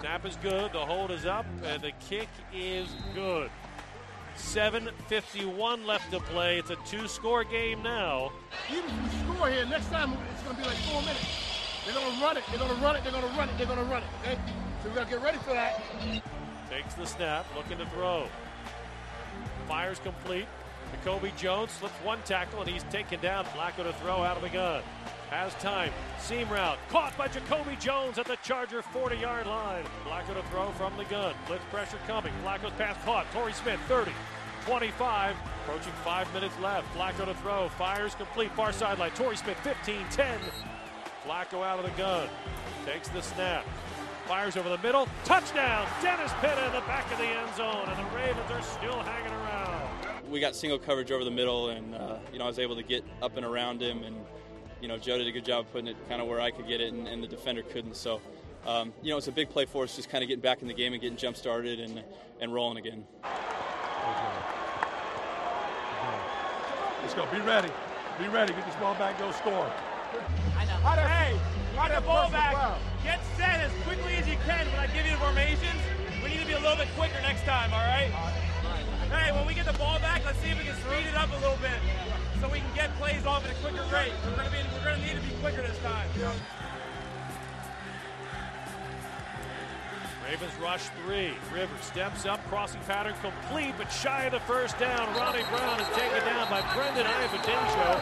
Snap is good, the hold is up, and the kick is good. 7:51 left to play. It's a two-score game now. Even if we score here, next time it's going to be like 4 minutes. They're going to run it, they're going to run it, they're going to run it, they're going to run it, okay? So we got to get ready for that. Takes the snap, looking to throw. Fires complete. Jacoby Jones slips one tackle, and he's taken down. Flacco to throw out of the gun. Has time. Seam route. Caught by Jacoby Jones at the Charger 40-yard line. Flacco to throw from the gun. Blitz pressure coming. Flacco's pass caught. Torrey Smith, 30. 25. Approaching 5 minutes left. Flacco to throw. Fires complete. Far sideline. Torrey Smith, 15, 10. Flacco out of the gun. Takes the snap. Fires over the middle. Touchdown. Dennis Pitta in the back of the end zone. And the Ravens are still hanging around. We got single coverage over the middle, and I was able to get up and around him, and Joe did a good job of putting it kind of where I could get it, and the defender couldn't. So it's a big play for us, just kind of getting back in the game and getting jump started and rolling again. Let's go. Be ready. Be ready. Get this ball back. Go score. Hey, run the ball back. Get set as quickly as you can when I give you the formations. We need to be a little bit quicker next time, all right? Hey, when we get the ball back, let's see if we can speed it up a little bit so we can get plays off at a quicker rate. We're going to need to be quicker this time. Ravens rush 3. Rivers steps up, crossing pattern complete, but shy of the first down. Ronnie Brown is taken down by Brendan Ivadencio.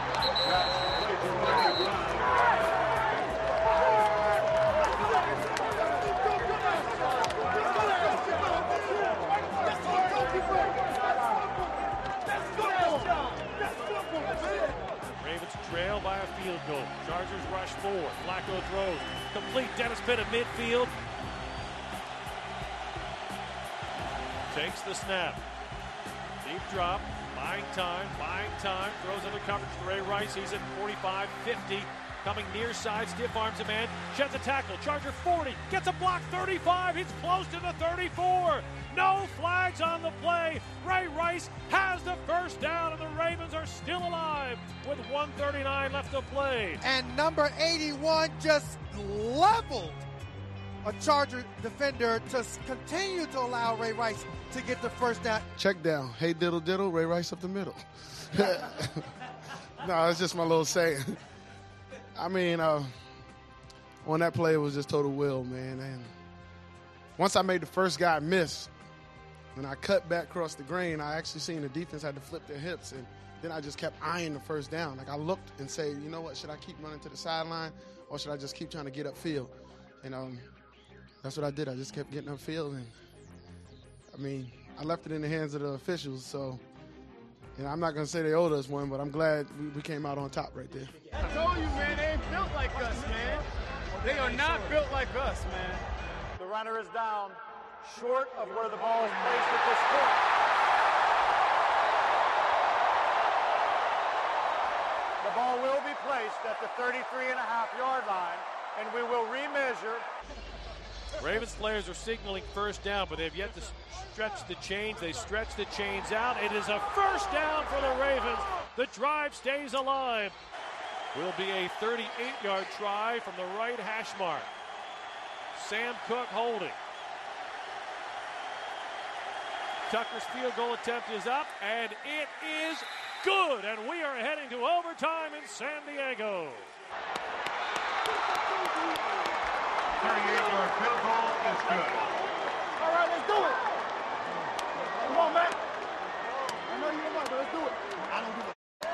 Ravens trail by a field goal. Chargers rush 4. Flacco throws. Complete. Dennis Pitta midfield. Takes the snap. Deep drop. Buying time. Throws into coverage to Ray Rice. He's at 45, 50. Coming near side. Stiff arms a man. Sheds a tackle. Charger 40. Gets a block 35. He's close to the 34. No flags on the play. Ray Rice has the first down, and the Ravens are still alive with 1:39 left to play. And number 81 just leveled a Charger defender to continue to allow Ray Rice to get the first down. Check down. Hey, diddle, diddle, Ray Rice up the middle. No, it's just my little saying. I mean, on that play, it was just total will, man. And once I made the first guy miss, when I cut back across the grain, I actually seen the defense had to flip their hips, and then I just kept eyeing the first down. Like, I looked and say, you know what, should I keep running to the sideline, or should I just keep trying to get upfield? And that's what I did. I just kept getting upfield, and I mean, I left it in the hands of the officials, so I'm not going to say they owed us one, but I'm glad we came out on top right there. I told you, man, they ain't built like us, man. They are not built like us, man. The runner is down short of where the ball is placed at this point. The ball will be placed at the 33.5-yard line, and we will remeasure. Ravens players are signaling first down, but they've yet to stretch the chains. They stretch the chains out. It is a first down for the Ravens. The drive stays alive. Will be a 38-yard try from the right hash mark. Sam Cook holding. Tucker's field goal attempt is up, and it is good. And we are heading to overtime in San Diego. 38-yard field goal is good. All right, let's do it. Come on, Matt. I know you don't want, but let's do it. I don't do it.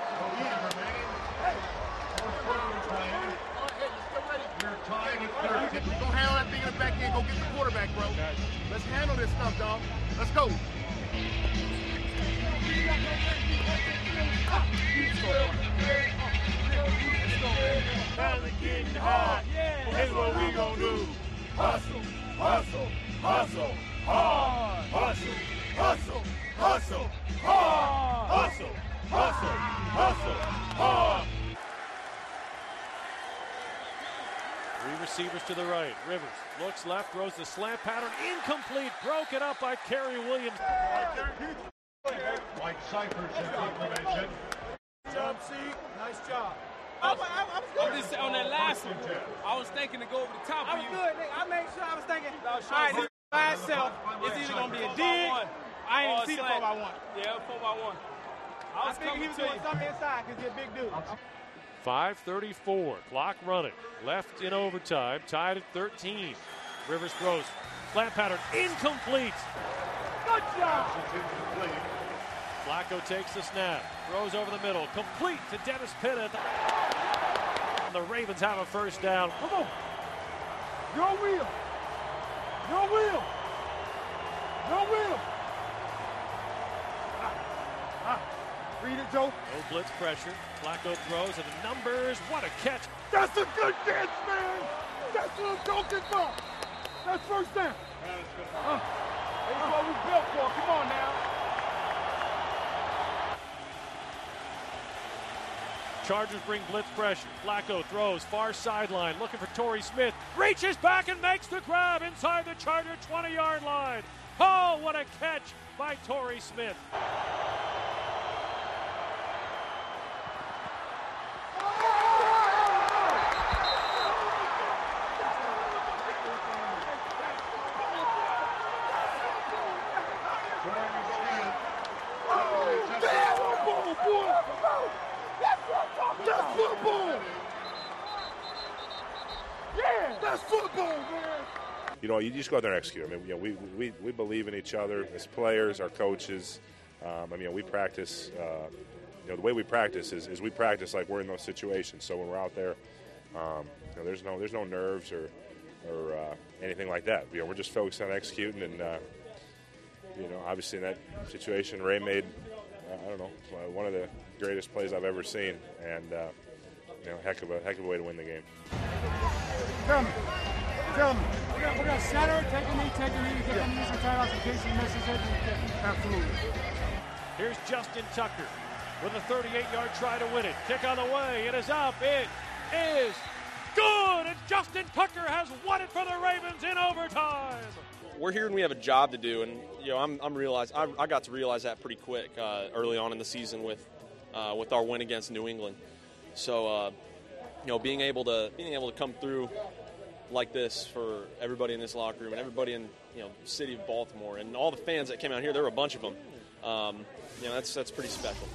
We're tied at 13. Go handle that thing in the back end. Go get the quarterback, bro. Let's handle this stuff, dog. Let's go. Getting hot. Here's what we gonna do. Hustle, hustle, hustle, hard. Hustle, hustle, hustle, hard. Hustle, hustle, hustle, hard. Three receivers to the right. Rivers looks left, throws the slant pattern. Incomplete. Broken up by Kerry Williams. White Cyphers in formation. Jump seat. Nice job. I'm just on that last one. I was thinking to go over the top of you. Good, nigga. I made sure I was thinking. All right, this by itself, it's either going to be a dig. I ain't even see the 4x1. Yeah, 4x1. I figured he was doing something inside because he's a big dude. 5:34, clock running. Left in overtime, tied at 13. Rivers throws. Slant pattern, incomplete. Good job. Flacco takes the snap, throws over the middle, complete to Dennis Pitta. The Ravens have a first down. Come on. Your wheel. Your wheel. Your wheel. Read it, Joe. No blitz pressure. Flacco throws and the numbers. What a catch. That's a good catch, man. That's what I'm talking about. That's first down. That's what we built for. Come on now. Chargers bring blitz pressure. Flacco throws far sideline, looking for Torrey Smith. Reaches back and makes the grab inside the Charger 20-yard line. Oh, what a catch by Torrey Smith. That's football! Yeah, that's football, man! You know, you just go out there and execute. I mean, you know, we believe in each other as players, our coaches. I mean, we practice. You know, the way we practice is we practice like we're in those situations. So when we're out there, you know, there's no nerves or anything like that. You know, we're just focused on executing. And you know, obviously in that situation, Ray made I don't know, one of the greatest plays I've ever seen, and you know, heck of a way to win the game. Tell me. We're gonna center, take a knee, get the knees and tight off in case he misses it. Absolutely. Here's Justin Tucker with a 38-yard try to win it. Kick on the way. It is up. It is good, and Justin Tucker has won it for the Ravens in overtime. We're here and we have a job to do, and you know, I got to realize that pretty quick early on in the season with our win against New England. So you know, being able to come through like this for everybody in this locker room and everybody in, you know, the city of Baltimore and all the fans that came out here, there were a bunch of them. You know, that's pretty special.